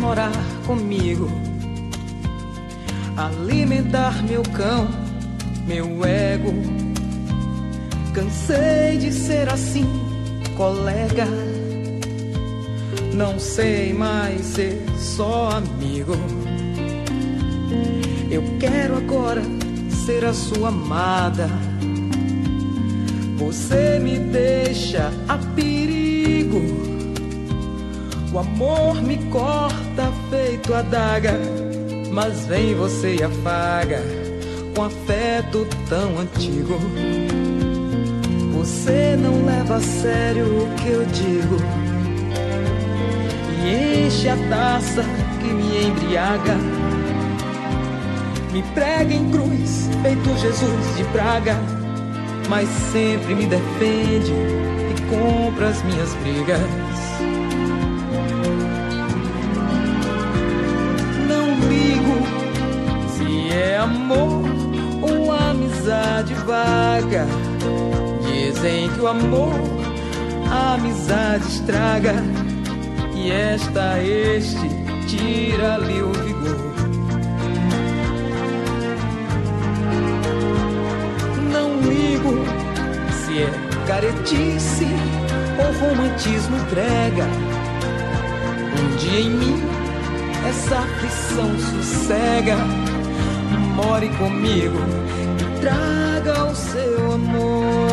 morar comigo, alimentar meu cão, meu ego. Cansei de ser assim, colega. Não sei mais ser só amigo. Eu quero agora ser a sua amada. Você me deixa a perigo. O amor me corta feito adaga, mas vem você e afaga com afeto tão antigo. Você não leva a sério o que eu digo e enche a taça que me embriaga. Me prega em cruz, feito Jesus de praga, mas sempre me defende e compra as minhas brigas. Não ligo se é amor ou amizade vaga. Dizem que o amor a amizade estraga, e este tira-lhe o vigor. Não ligo se é caretice ou romantismo brega. Um dia em mim essa aflição sossega. More comigo e traga o seu amor.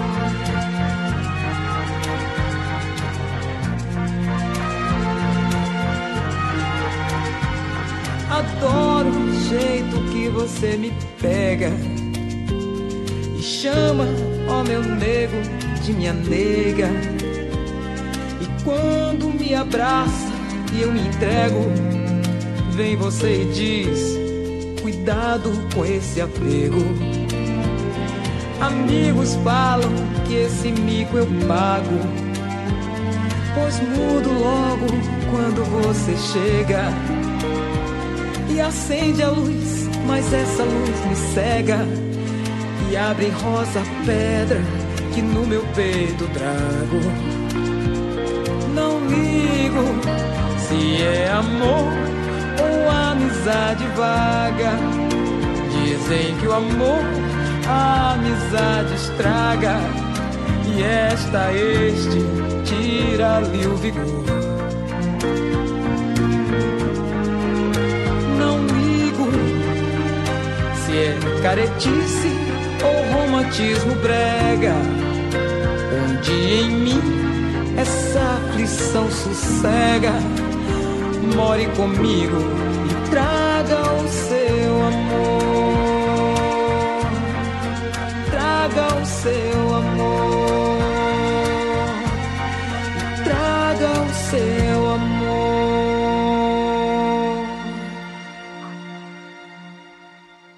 Adoro o jeito que você me pega e chama, ó meu nego, de minha nega. E quando me abraça e eu me entrego, vem você e diz: cuidado com esse apego. Amigos falam que esse mico eu pago, pois mudo logo quando você chega e acende a luz, mas essa luz me cega e abre rosa pedra que no meu peito trago. Não ligo se é amor ou amizade vaga. Dizem que o amor a amizade estraga, e este tira-lhe o vigor. Não ligo se é caretice ou romantismo brega. Um dia em mim essa aflição sossega. More comigo e traga